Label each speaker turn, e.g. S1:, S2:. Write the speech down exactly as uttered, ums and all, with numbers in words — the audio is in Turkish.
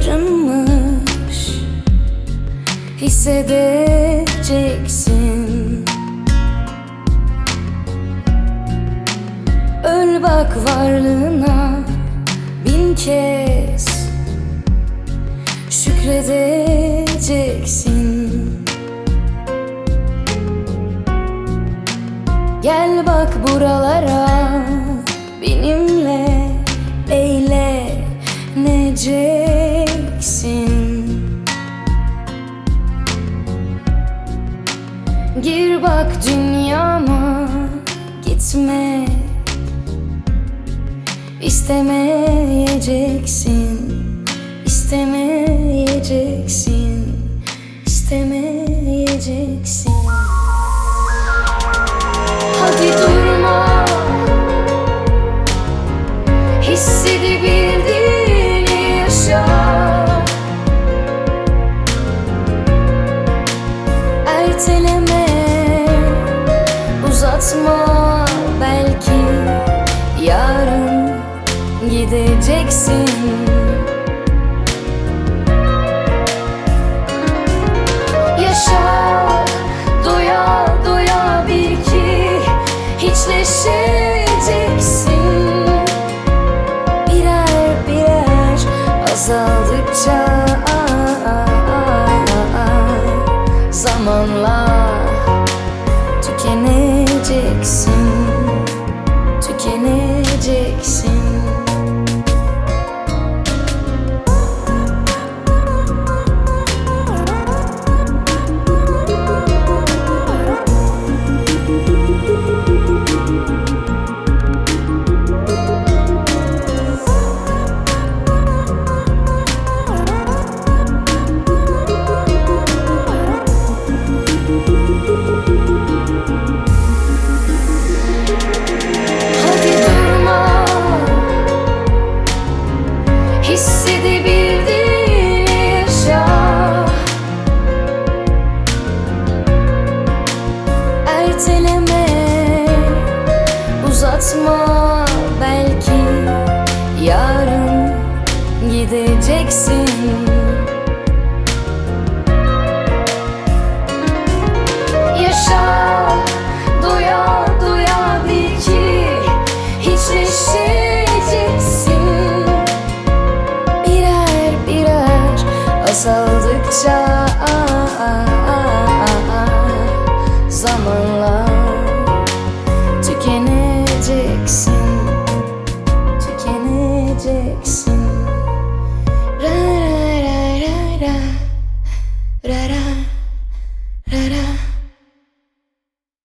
S1: yarınmış, hissedeceksin. Öl bak varlığına bin kez, şükredeceksin. Gel bak buralara, benimle eğleneceksin. Gir bak dünyama, gitme istemeyeceksin, istemeyeceksin, istemeyeceksin. Hadi durma, hissedebildiğini yaşa. Erteleme, uzatma, belki yarın gideceksin. Yaşa, doya doya bil ki hiçleşeceksin. Birer birer azaldıkça zamanla tükeneceksin, tükeneceksin. Hissedebildiğini yaşa. Erteleme, uzatma, belki yarın gideceksin.